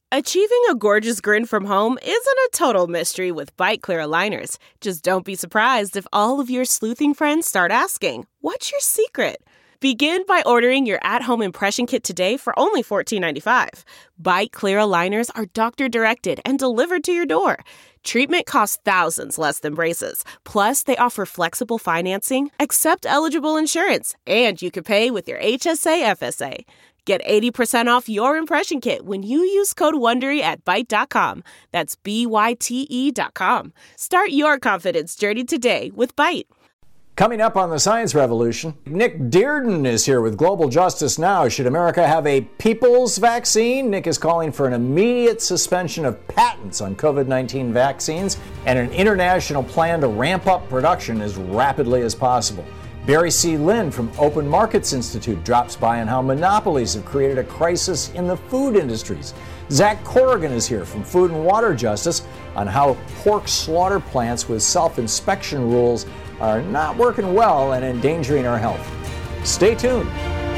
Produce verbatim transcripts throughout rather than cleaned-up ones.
Achieving a gorgeous grin from home isn't a total mystery with Byte Clear aligners. Just don't be surprised if all of your sleuthing friends start asking, "What's your secret?" Begin by ordering your at-home impression kit today for only fourteen ninety-five. Byte Clear aligners are doctor-directed and delivered to your door. Treatment costs thousands less than braces. Plus, they offer flexible financing, accept eligible insurance, and you can pay with your H S A F S A. Get eighty percent off your impression kit when you use code WONDERY at byte dot com. That's B Y T E dot com. Start your confidence journey today with Byte. Coming up on the Science Revolution, Nick Dearden is here with Global Justice Now. Should America have a people's vaccine? Nick is calling for an immediate suspension of patents on COVID nineteen vaccines and an international plan to ramp up production as rapidly as possible. Barry C. Lynn from Open Markets Institute drops by on how monopolies have created a crisis in the food industries. Zach Corrigan is here from Food and Water Justice on how pork slaughter plants with self-inspection rules are not working well and endangering our health. Stay tuned.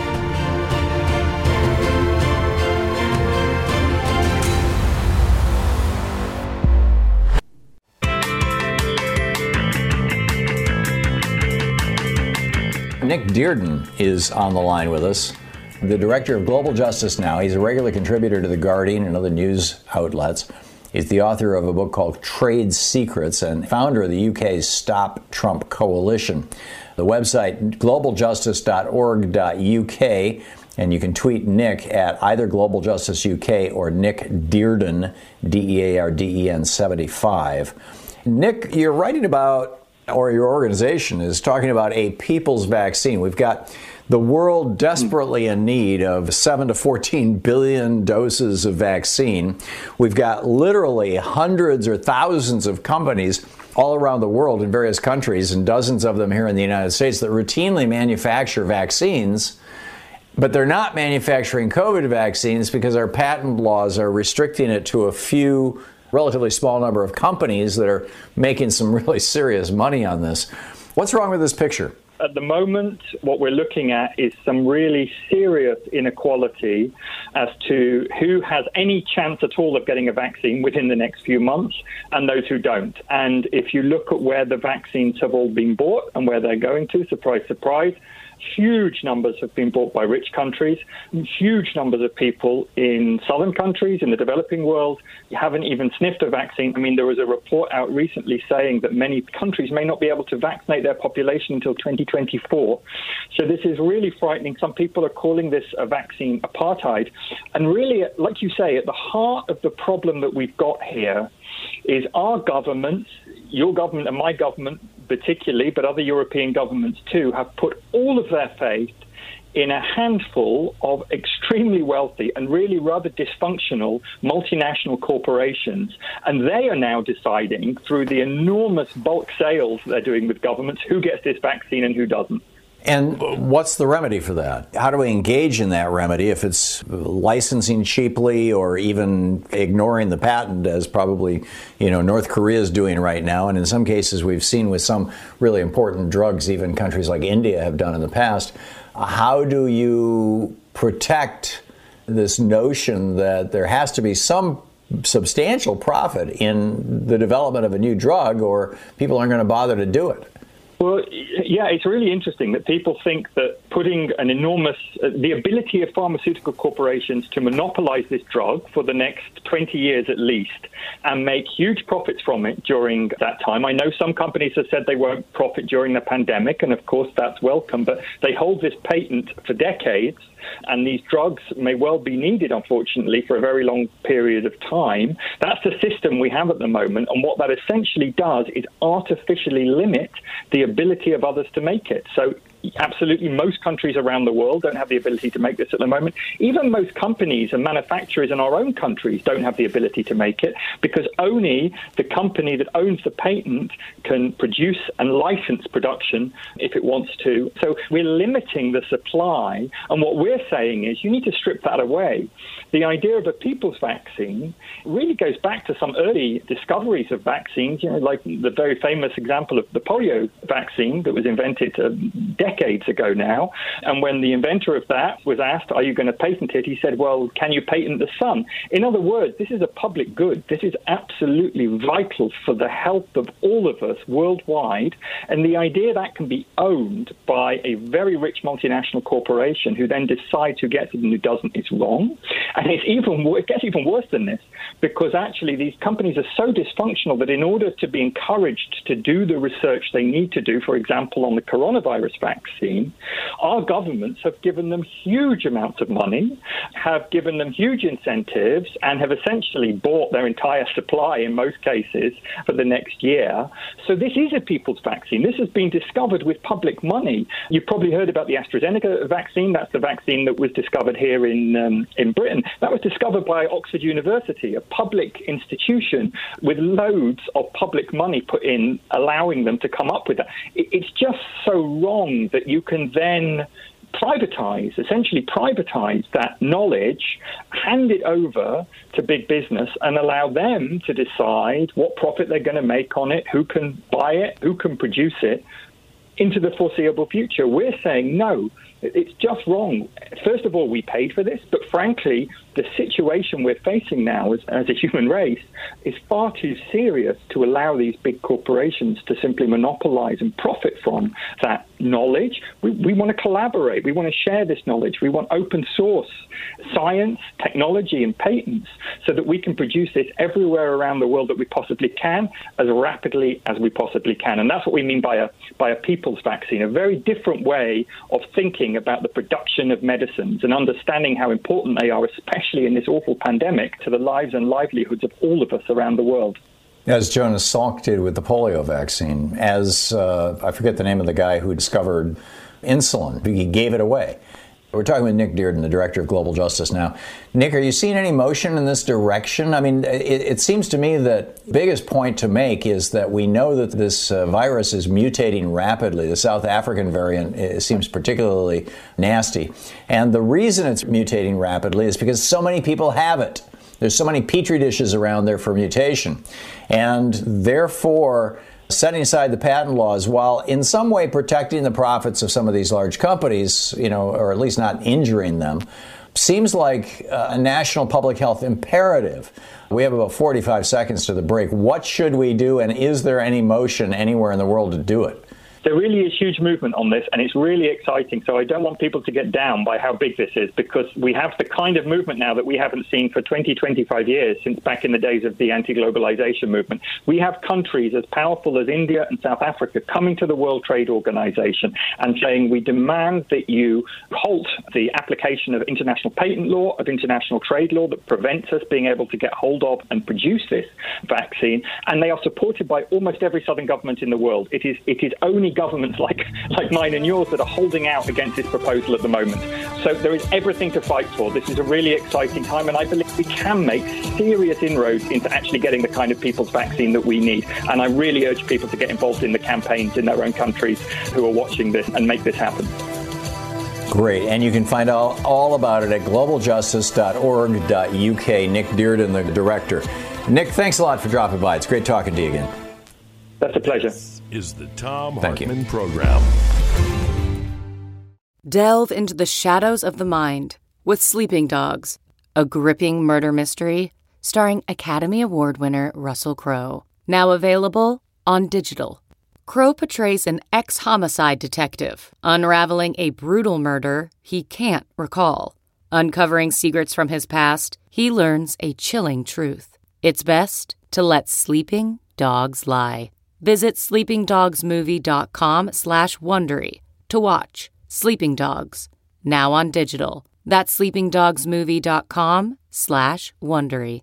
Nick Dearden is on the line with us, the director of Global Justice Now. He's a regular contributor to The Guardian and other news outlets. He's the author of a book called Trade Secrets and founder of the U K's Stop Trump Coalition. The website, global justice dot org dot U K, and you can tweet Nick at either Global Justice U K or Nick Dearden, D E A R D E N seventy-five. Nick, you're writing about, or your organization is talking about a people's vaccine. We've got the world desperately in need of seven to fourteen billion doses of vaccine. We've got literally hundreds or thousands of companies all around the world in various countries, and dozens of them here in the United States, that routinely manufacture vaccines, but they're not manufacturing COVID vaccines because our patent laws are restricting it to a few relatively small number of companies that are making some really serious money on this. What's wrong with this picture? At the moment, what we're looking at is some really serious inequality as to who has any chance at all of getting a vaccine within the next few months and those who don't. And if you look at where the vaccines have all been bought and where they're going to, surprise, surprise, huge numbers have been bought by rich countries. Huge numbers of people in southern countries, in the developing world, haven't even sniffed a vaccine. I mean, there was a report out recently saying that many countries may not be able to vaccinate their population until twenty twenty-four. So this is really frightening. Some people are calling this a vaccine apartheid. And really, like you say, at the heart of the problem that we've got here is our governments, your government and my government particularly, but other European governments too, have put all of their faith in a handful of extremely wealthy and really rather dysfunctional multinational corporations. And they are now deciding, through the enormous bulk sales they're doing with governments, who gets this vaccine and who doesn't. And what's the remedy for that? How do we engage in that remedy if it's licensing cheaply or even ignoring the patent, as probably, you know, North Korea is doing right now? And in some cases we've seen with some really important drugs, even countries like India have done in the past. How do you protect this notion that there has to be some substantial profit in the development of a new drug, or people aren't going to bother to do it? Well, yeah, it's really interesting that people think that putting an enormous, uh, the ability of pharmaceutical corporations to monopolize this drug for the next twenty years at least and make huge profits from it during that time. I know some companies have said they won't profit during the pandemic, and of course that's welcome, but they hold this patent for decades, and these drugs may well be needed, unfortunately, for a very long period of time. That's the system we have at the moment, and what that essentially does is artificially limit the ability of others to make it. So absolutely most countries around the world don't have the ability to make this at the moment. Even most companies and manufacturers in our own countries don't have the ability to make it, because only the company that owns the patent can produce and license production if it wants to. So we're limiting the supply, and what we're saying is you need to strip that away. The idea of a people's vaccine really goes back to some early discoveries of vaccines, you know, like the very famous example of the polio vaccine that was invented a decade decades ago now. And when the inventor of that was asked, are you going to patent it? He said, well, can you patent the sun? In other words, this is a public good. This is absolutely vital for the health of all of us worldwide. And the idea that can be owned by a very rich multinational corporation who then decides who gets it and who doesn't is wrong. And it's even it gets even worse than this, because actually these companies are so dysfunctional that in order to be encouraged to do the research they need to do, for example, on the coronavirus vaccine, our governments have given them huge amounts of money, have given them huge incentives, and have essentially bought their entire supply in most cases for the next year. So this is a people's vaccine. This has been discovered with public money. You've probably heard about the AstraZeneca vaccine. That's the vaccine that was discovered here in um, in Britain. That was discovered by Oxford University, a public institution with loads of public money put in, allowing them to come up with that. It's just so wrong that you can then privatize, essentially privatize that knowledge, hand it over to big business and allow them to decide what profit they're going to make on it, who can buy it, who can produce it into the foreseeable future. We're saying no. It's just wrong. First of all, we paid for this, but frankly, the situation we're facing now as, as a human race is far too serious to allow these big corporations to simply monopolize and profit from that knowledge. We, we want to collaborate. We want to share this knowledge. We want open source science, technology, and patents so that we can produce this everywhere around the world that we possibly can, as rapidly as we possibly can. And that's what we mean by a by a people's vaccine, a very different way of thinking about the production of medicines and understanding how important they are, especially in this awful pandemic, to the lives and livelihoods of all of us around the world. As Jonas Salk did with the polio vaccine, as uh, I forget the name of the guy who discovered insulin, he gave it away. We're talking with Nick Dearden, the director of Global Justice now. Nick, are you seeing any motion in this direction? I mean, it, it seems to me that the biggest point to make is that we know that this uh, virus is mutating rapidly. The South African variant uh, seems particularly nasty. And the reason it's mutating rapidly is because so many people have it. There's so many petri dishes around there for mutation. And therefore, setting aside the patent laws, while in some way protecting the profits of some of these large companies, you know, or at least not injuring them, seems like a national public health imperative. We have about forty-five seconds to the break. What should we do, and is there any motion anywhere in the world to do it? There really is huge movement on this, and it's really exciting. So I don't want people to get down by how big this is, because we have the kind of movement now that we haven't seen for twenty, twenty-five years, since back in the days of the anti-globalization movement. We have countries as powerful as India and South Africa coming to the World Trade Organization and saying, we demand that you halt the application of international patent law, of international trade law that prevents us being able to get hold of and produce this vaccine. And they are supported by almost every southern government in the world. It is, it is only governments like, like mine and yours that are holding out against this proposal at the moment. So there is everything to fight for. This is a really exciting time, and I believe we can make serious inroads into actually getting the kind of people's vaccine that we need. And I really urge people to get involved in the campaigns in their own countries who are watching this and make this happen. Great. And you can find out all about it at global justice dot org dot U K. Nick Dearden, the director. Nick, thanks a lot for dropping by. It's great talking to you again. That's a pleasure. Is the Thom Thank Hartmann you. Program. Delve into the shadows of the mind with Sleeping Dogs, a gripping murder mystery starring Academy Award winner Russell Crowe. Now available on digital. Crowe portrays an ex-homicide detective unraveling a brutal murder he can't recall. Uncovering secrets from his past, he learns a chilling truth. It's best to let sleeping dogs lie. Visit sleepingdogsmovie.com slash Wondery to watch Sleeping Dogs, now on digital. That's sleepingdogsmovie.com slash Wondery.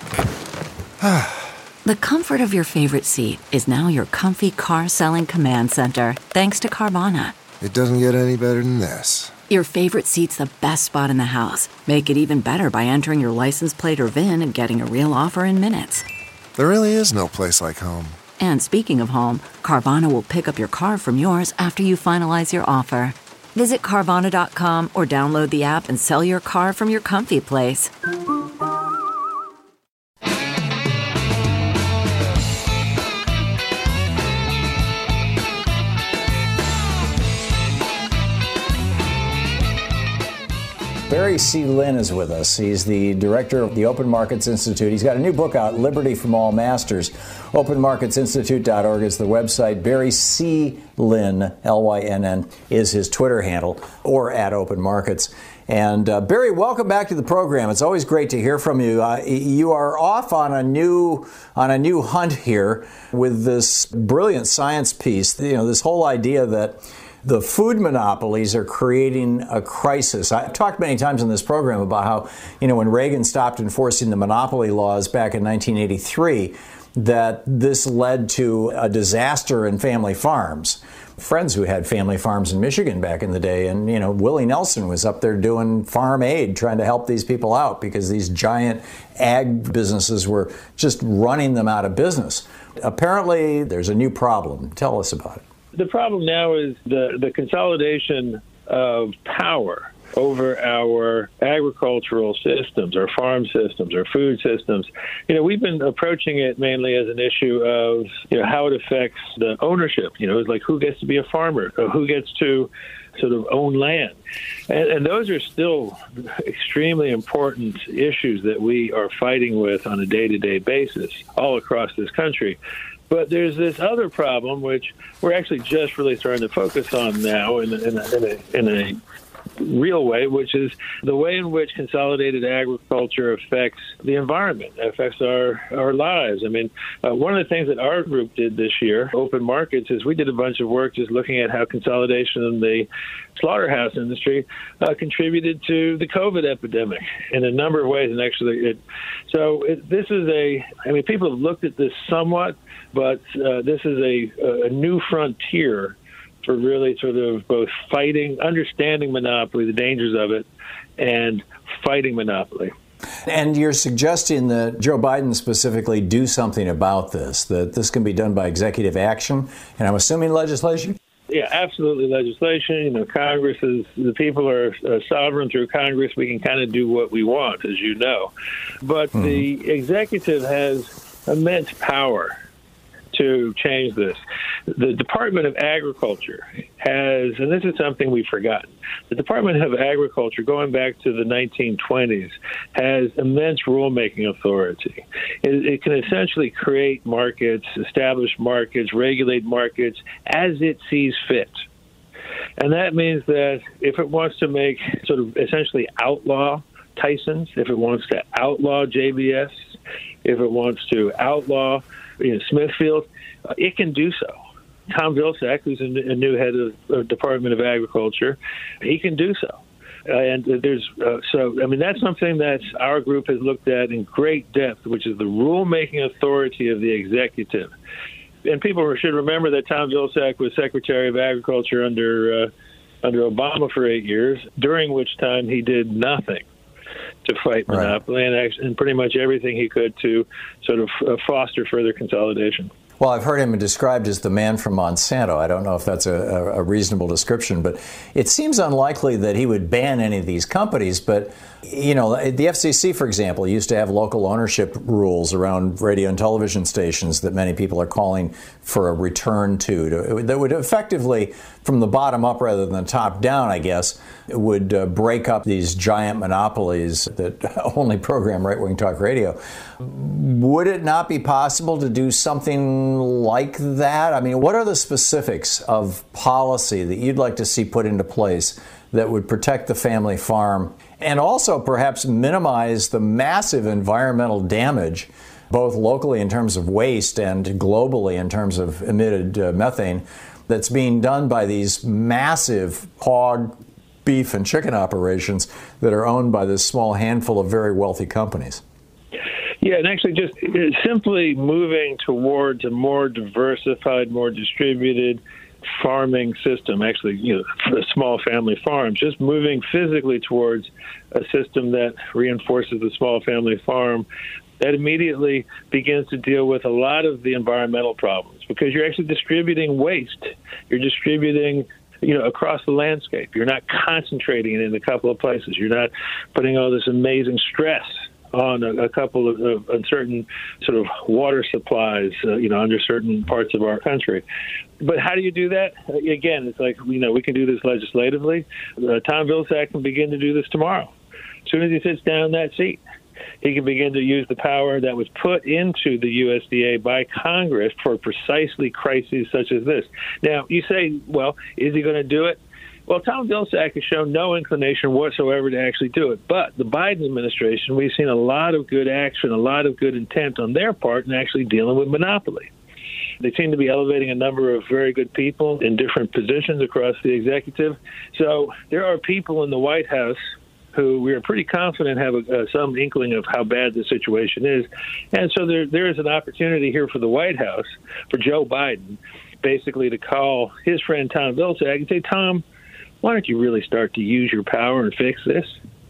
The comfort of your favorite seat is now your comfy car-selling command center, thanks to Carvana. It doesn't get any better than this. Your favorite seat's the best spot in the house. Make it even better by entering your license plate or V I N and getting a real offer in minutes. There really is no place like home. And speaking of home, Carvana will pick up your car from yours after you finalize your offer. Visit Carvana dot com or download the app and sell your car from your comfy place. Barry C. Lynn is with us. He's the director of the Open Markets Institute. He's got a new book out, Liberty from All Masters. open markets institute dot org is the website. Barry C. Lynn, L Y N N, is his Twitter handle, or at Open Markets. And uh, Barry, welcome back to the program. It's always great to hear from you. Uh, you are off on a new on a new hunt here with this brilliant science piece. You know, this whole idea that the food monopolies are creating a crisis. I've talked many times in this program about how, you know, when Reagan stopped enforcing the monopoly laws back in nineteen eighty-three, that this led to a disaster in family farms. Friends who had family farms in Michigan back in the day, and, you know, Willie Nelson was up there doing farm aid, trying to help these people out because these giant ag businesses were just running them out of business. Apparently, there's a new problem. Tell us about it. The problem now is the, the consolidation of power over our agricultural systems, our farm systems, our food systems. You know, we've been approaching it mainly as an issue of, you know, how it affects the ownership. You know, it's like who gets to be a farmer, or who gets to sort of own land. And, and those are still extremely important issues that we are fighting with on a day-to-day basis all across this country. But there's this other problem, which we're actually just really starting to focus on now in a, in a, in a, in a real way, which is the way in which consolidated agriculture affects the environment, affects our, our lives. I mean, uh, one of the things that our group did this year, Open Markets, is we did a bunch of work just looking at how consolidation in the slaughterhouse industry uh, contributed to the COVID epidemic in a number of ways. And actually, it, so it, this is a, I mean, people have looked at this somewhat, but uh, this is a, a new frontier for really sort of both fighting, understanding monopoly, the dangers of it, and fighting monopoly. And you're suggesting that Joe Biden specifically do something about this, that this can be done by executive action, and I'm assuming legislation? Yeah, absolutely legislation. You know, Congress is, the people are uh, sovereign through Congress. We can kind of do what we want, as you know. But mm-hmm. the executive has immense power to change this. The Department of Agriculture has, and this is something we've forgotten, the Department of Agriculture, going back to the nineteen twenties, has immense rulemaking authority. It, it can essentially create markets, establish markets, regulate markets as it sees fit. And that means that if it wants to make sort of essentially outlaw Tyson's, if it wants to outlaw J B S, if it wants to outlaw you know, Smithfield, uh, it can do so. Tom Vilsack, who's a new head of the Department of Agriculture, he can do so. Uh, and there's uh, so, I mean, that's something that our group has looked at in great depth, which is the rulemaking authority of the executive. And people should remember that Tom Vilsack was Secretary of Agriculture under uh, under Obama for eight years, during which time he did nothing to fight monopoly, right. and, actually, and pretty much everything he could to sort of uh, foster further consolidation. Well, I've heard him described as the man from Monsanto. I don't know if that's a, a reasonable description, but it seems unlikely that he would ban any of these companies. But, you know, the F C C, for example, used to have local ownership rules around radio and television stations that many people are calling for a return to, to that would effectively, from the bottom up rather than the top down, I guess, would uh, break up these giant monopolies that only program right-wing talk radio. Would it not be possible to do something like that? I mean, what are the specifics of policy that you'd like to see put into place that would protect the family farm and also perhaps minimize the massive environmental damage, both locally in terms of waste and globally in terms of emitted uh, methane, that's being done by these massive hog, beef, and chicken operations that are owned by this small handful of very wealthy companies? Yeah, and actually just simply moving towards a more diversified, more distributed farming system, actually, you know, for small family farms, just moving physically towards a system that reinforces the small family farm, that immediately begins to deal with a lot of the environmental problems, because you're actually distributing waste. You're distributing you know, across the landscape. You're not concentrating it in a couple of places. You're not putting all this amazing stress on a, a couple of uh, uncertain sort of water supplies, uh, you know, under certain parts of our country. But how do you do that? Again, it's like, you know, we can do this legislatively. Uh, Tom Vilsack can begin to do this tomorrow. As soon as he sits down in that seat, he can begin to use the power that was put into the U S D A by Congress for precisely crises such as this. Now, you say, well, is he going to do it? Well, Tom Vilsack has shown no inclination whatsoever to actually do it. But the Biden administration, we've seen a lot of good action, a lot of good intent on their part in actually dealing with monopoly. They seem to be elevating a number of very good people in different positions across the executive. So there are people in the White House who we are pretty confident have a, uh, some inkling of how bad the situation is. And so there there is an opportunity here for the White House, for Joe Biden, basically to call his friend Tom Vilsack and say, Tom, why don't you really start to use your power and fix this?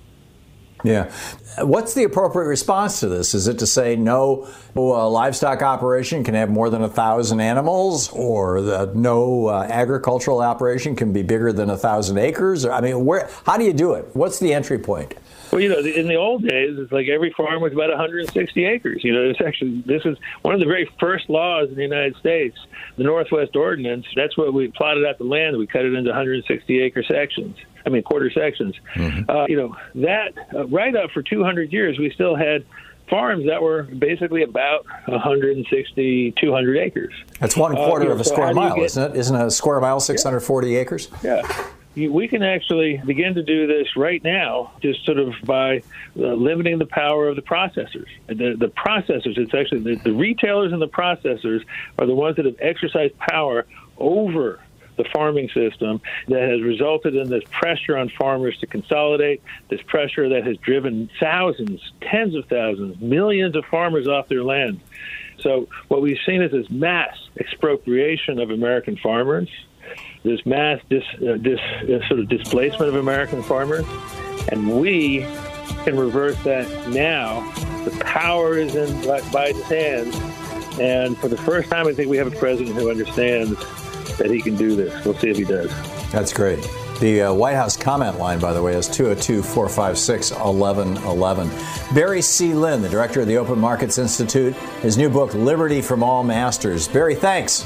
Yeah. What's the appropriate response to this? Is it to say no, a livestock operation can have more than a thousand animals, or the no uh, agricultural operation can be bigger than a thousand acres? I mean, where? How do you do it? What's the entry point? Well, you know, in the old days, it's like every farm was about one hundred sixty acres. You know, it's actually, this is one of the very first laws in the United States, the Northwest Ordinance. That's what we plotted out the land. We cut it into one hundred sixty acre sections. I mean, quarter sections. Mm-hmm. Uh, you know, that uh, right up for two hundred years, we still had farms that were basically about one hundred sixty, two hundred acres. That's one quarter uh, you know, of a so square mile, get, isn't it? Isn't a square mile six hundred forty yeah. acres? Yeah. We can actually begin to do this right now, just sort of by uh, limiting the power of the processors. The, the processors, it's actually the, the retailers and the processors are the ones that have exercised power over the farming system that has resulted in this pressure on farmers to consolidate, this pressure that has driven thousands, tens of thousands, millions of farmers off their land. So what we've seen is this mass expropriation of American farmers, this mass dis, uh, dis, uh, sort of displacement of American farmers, and we can reverse that now. The power is in Biden's hands, and for the first time, I think we have a president who understands that he can do this. We'll see if he does. That's great. The uh, White House comment line, by the way, is two oh two, four five six, eleven eleven. Barry C. Lynn, the director of the Open Markets Institute, his new book, Liberty from All Masters. Barry, thanks.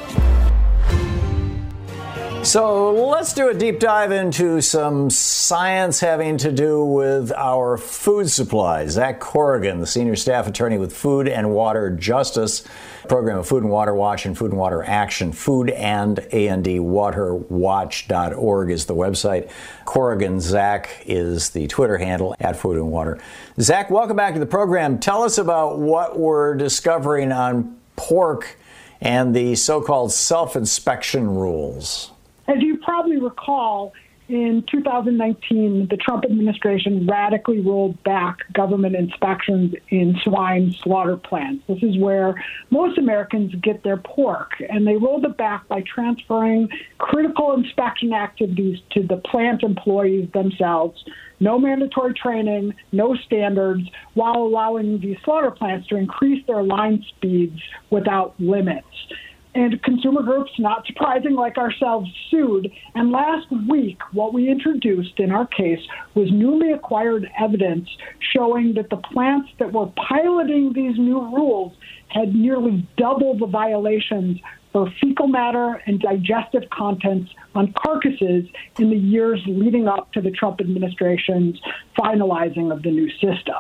So let's do a deep dive into some science having to do with our food supplies. Zach Corrigan, the senior staff attorney with Food and Water Justice, program of Food and Water Watch and Food and Water Action. Food and A N D water watch dot org is the website. Corrigan Zach is the Twitter handle at Food and Water. Zach, welcome back to the program. Tell us about what we're discovering on pork and the so-called self-inspection rules. As you probably recall, in two thousand nineteen, the Trump administration radically rolled back government inspections in swine slaughter plants. This is where most Americans get their pork, and they rolled it back by transferring critical inspection activities to the plant employees themselves. No mandatory training, no standards, while allowing these slaughter plants to increase their line speeds without limits. And consumer groups, not surprising, like ourselves, sued. And last week, what we introduced in our case was newly acquired evidence showing that the plants that were piloting these new rules had nearly double the violations for fecal matter and digestive contents on carcasses in the years leading up to the Trump administration's finalizing of the new system.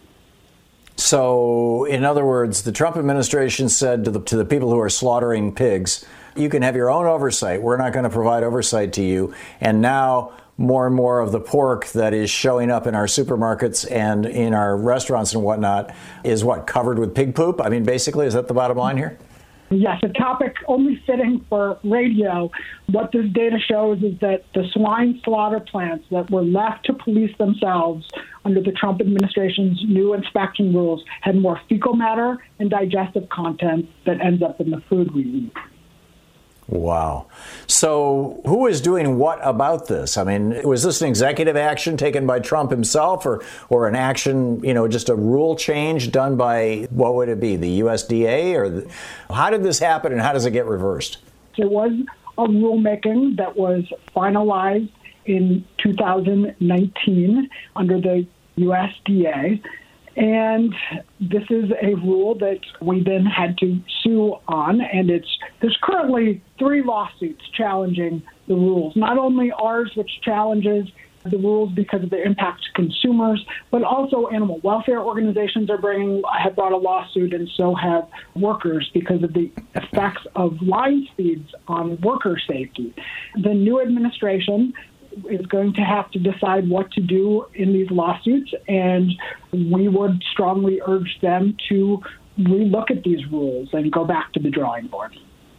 So, in other words, the Trump administration said to the, to the people who are slaughtering pigs, you can have your own oversight. We're not going to provide oversight to you. And now more and more of the pork that is showing up in our supermarkets and in our restaurants and whatnot is what, covered with pig poop? I mean, basically, is that the bottom line here? Yes, a topic only fitting for radio. What this data shows is that the swine slaughter plants that were left to police themselves under the Trump administration's new inspection rules had more fecal matter and digestive content that ends up in the food we eat. Wow. So who is doing what about this? I mean, was this an executive action taken by Trump himself, or, or an action, you know, just a rule change done by, what would it be, the U S D A? Or the, how did this happen, and how does it get reversed? There was a rulemaking that was finalized in two thousand nineteen under the U S D A. And this is a rule that we then had to sue on, and it's there's currently three lawsuits challenging the rules. Not only ours, which challenges the rules because of their impact to consumers, but also animal welfare organizations are bringing have brought a lawsuit, and so have workers because of the effects of line speeds on worker safety. The new administration is going to have to decide what to do in these lawsuits, and we would strongly urge them to relook at these rules and go back to the drawing board.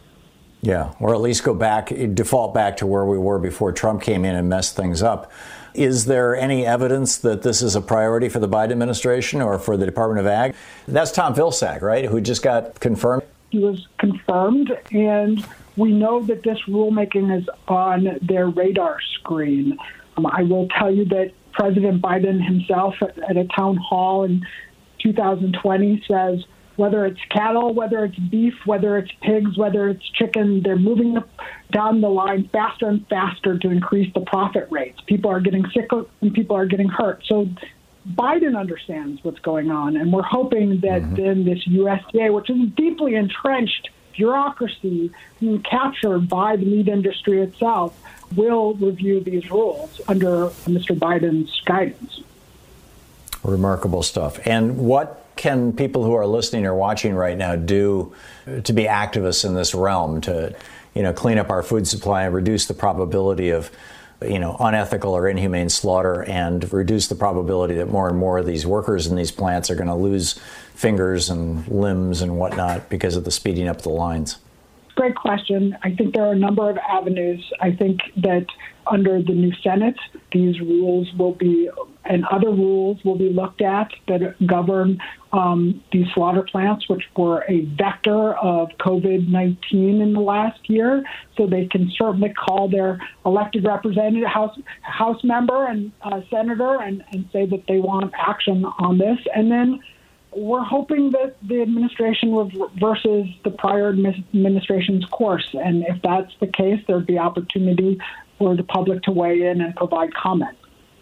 Yeah, or at least go back, default back to where we were before Trump came in and messed things up. Is there any evidence that this is a priority for the Biden administration or for the Department of Ag? That's Tom Vilsack, right, who just got confirmed? He was confirmed, and we know that this rulemaking is on their radar screen. Um, I will tell you that President Biden himself at, at a town hall in two thousand twenty says, whether it's cattle, whether it's beef, whether it's pigs, whether it's chicken, they're moving down the line faster and faster to increase the profit rates. People are getting sick and people are getting hurt. So Biden understands what's going on, and we're hoping that mm-hmm. then this U S D A, which is a deeply entrenched bureaucracy captured by the meat industry itself, will review these rules under Mister Biden's guidance. Remarkable stuff. And what can people who are listening or watching right now do to be activists in this realm, to, you know, clean up our food supply and reduce the probability of, you know, unethical or inhumane slaughter, and reduce the probability that more and more of these workers in these plants are going to lose fingers and limbs and whatnot because of the speeding up the lines? Great question. I think there are a number of avenues. I think that under the new Senate, these rules will be, and other rules will be looked at that govern um, these slaughter plants, which were a vector of COVID nineteen in the last year. So they can certainly call their elected representative, House House member and uh, senator, and, and say that they want action on this. And then we're hoping that the administration reverses the prior administration's course. And if that's the case, there'd be opportunity for the public to weigh in and provide comment.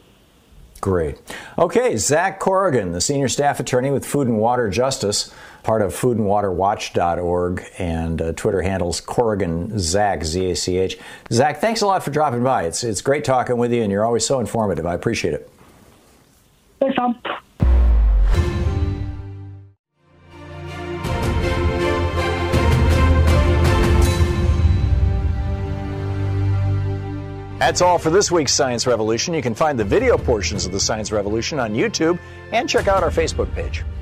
Great. Okay, Zach Corrigan, the senior staff attorney with Food and Water Justice, part of food and water watch dot org, and uh, Twitter handles Corrigan Zach, Z A C H. Zach, thanks a lot for dropping by. It's, it's great talking with you, and you're always so informative. I appreciate it. Thanks, Tom. That's all for this week's Science Revolution. You can find the video portions of the Science Revolution on YouTube and check out our Facebook page.